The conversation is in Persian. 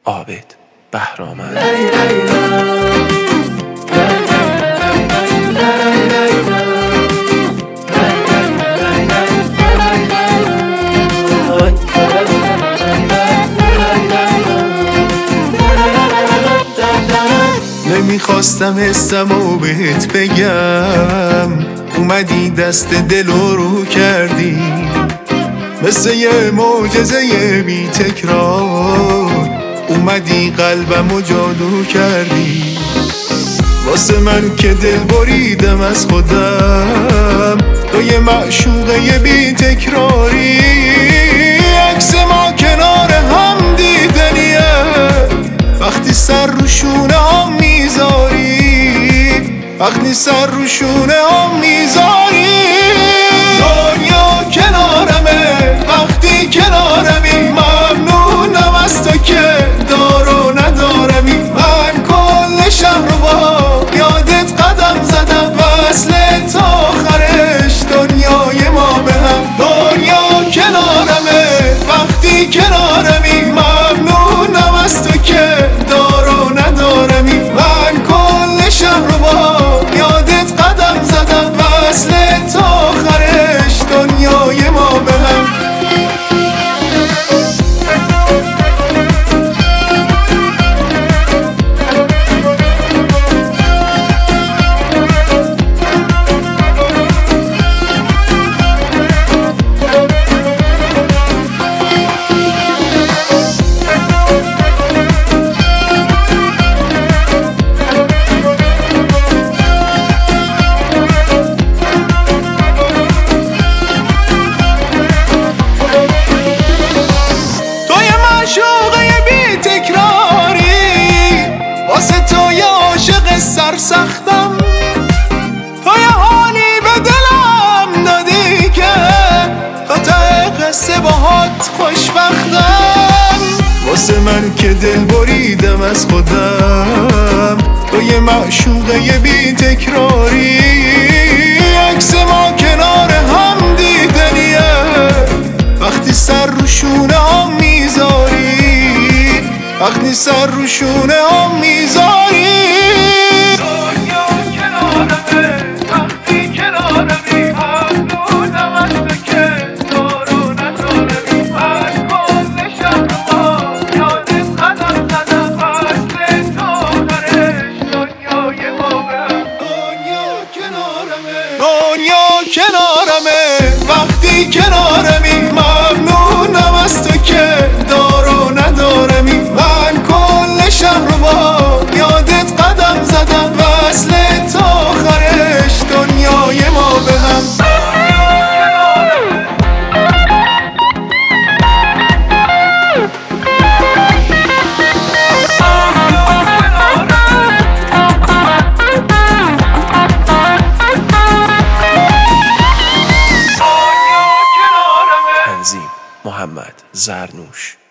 عابد بهرامند. نمیخواستم حسمو بهت بگم، اومدی دست دلو رو کردی، مثل یه معجزه بی تکرار اومدی قلبمو جادو کردی. واسه من که دل بریدم از خودم، تو یه معشوقه بی تکراری، عکس ما کنار هم دیدنیه، وقتی سر رو شونه هم میذاری، وقتی سر رو شونه هم میذاری. دنیا کنارمه وقتی کنارمی، ممنونم از تو که دارو ندارمی. من کل شهر رو با یادت قدم زدم، وصل تا آخرش دنیای ما به هم. دنیا کنارمه وقتی کنارمی، ممنونم از تو که دارو ندارمی. من کل شهر رو با یادت قدم زدم، وصل تا آخرش دنیای ما به هم. واسه تو یه عاشق سرسختم، تو یه حالی به دلم دادی که تا ته قصه باهات خوشبختم. واسه من که دل بریدم از خودم، تو یه معشوقه بی تکراری، عکس ما کنار هم دیدنیه، وقتی سر رو شونه هم میذاری، وقتی سر رو شونه هم میذاری. دنیا کنارمه وقتی کنارمی، ممنونم از تو که دارو ندارمی. من کل شهر با یادت قدم زدم، وصل تا آخرش دنیای ما به هم. دنیا کنارمه وقتی کنارمی، ممنونم از تو که دارو ندارمی. من کل شهر رو با یادت قدم زدم، وصل تا آخرش دنیای ما به هم. تنظیم محمد زرنوش.